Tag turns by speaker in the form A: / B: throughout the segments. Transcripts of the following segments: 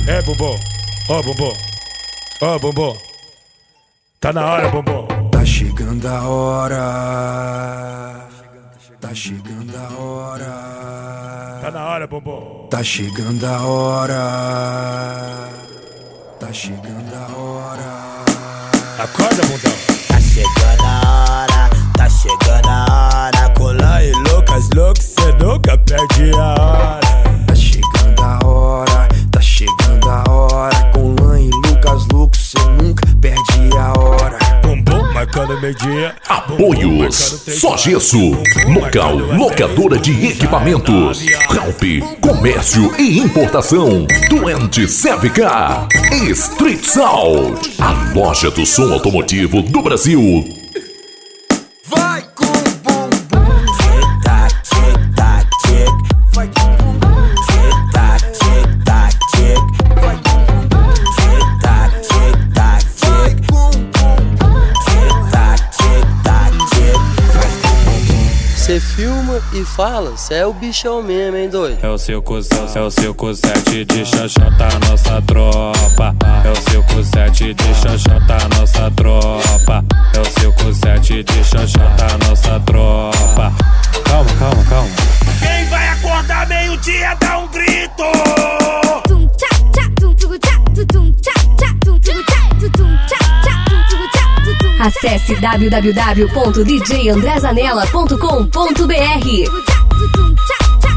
A: É, bumbum. Ó, bumbum. Ó, bumbum. Tá na hora, bumbum.
B: Tá chegando a hora. Tá chegando a hora.
A: Tá na hora, bumbum.
B: Tá chegando a hora. Tá chegando a hora.
A: Acorda, bundão.
C: Tá chegando a hora. Tá chegando a hora. Colar e Lucas, cê nunca perde a hora.
B: Tá chegando a hora. Tá chegando a hora. Com Lan e Lucas, cê nunca perde a hora.
A: Bumbum marcando meio-dia.
D: Apoios Só Gesso, Local Locadora de Equipamentos, Help, Comércio e Importação, 27K, Street Sound, a loja do som automotivo do Brasil.
B: Vai com o bumbum.
C: Tic-tac, tic-tac, tic.
B: Vai com o bumbum.
C: Tic-tac, tic-tac, tic.
B: Vai com o bumbum.
C: Tic-tac, tic-tac,
B: Vai
C: tic.
B: com o bumbum.
C: Tic-tac, tic-tac, tic.
E: Cê filma e fala, cê é o bichão mesmo, hein, doido?
F: É o 5-7 de xoxota, nossa tropa. É o 5-7 de xoxota, nossa tropa. É o 5-7 de xoxota, nossa tropa. Calma, calma, calma.
C: Quem vai acordar meio-dia dá um grito.
G: Acesse www.djandrezanella.com.br.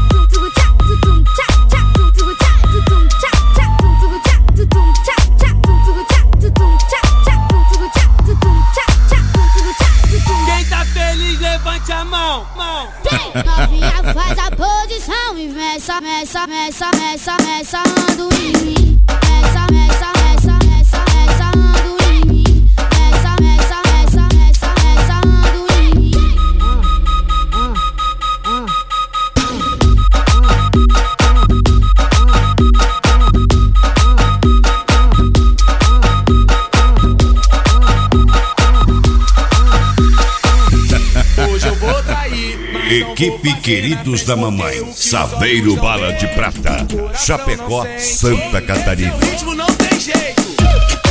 C: Quem tá feliz, levante a mão.
H: Novinha, faz a posição e meça, meça, meça, meça, meça, ando em mim. Meça, meça, meça, meça, meça, ando em mim. Meça, meça, meça, meça, meça, ando em mim.
C: Hoje eu vou trair.
I: Equipe Queridos da Mamãe, Saveiro Bala de Prata, Chapecó, Santa Catarina.
C: O ritmo não tem jeito.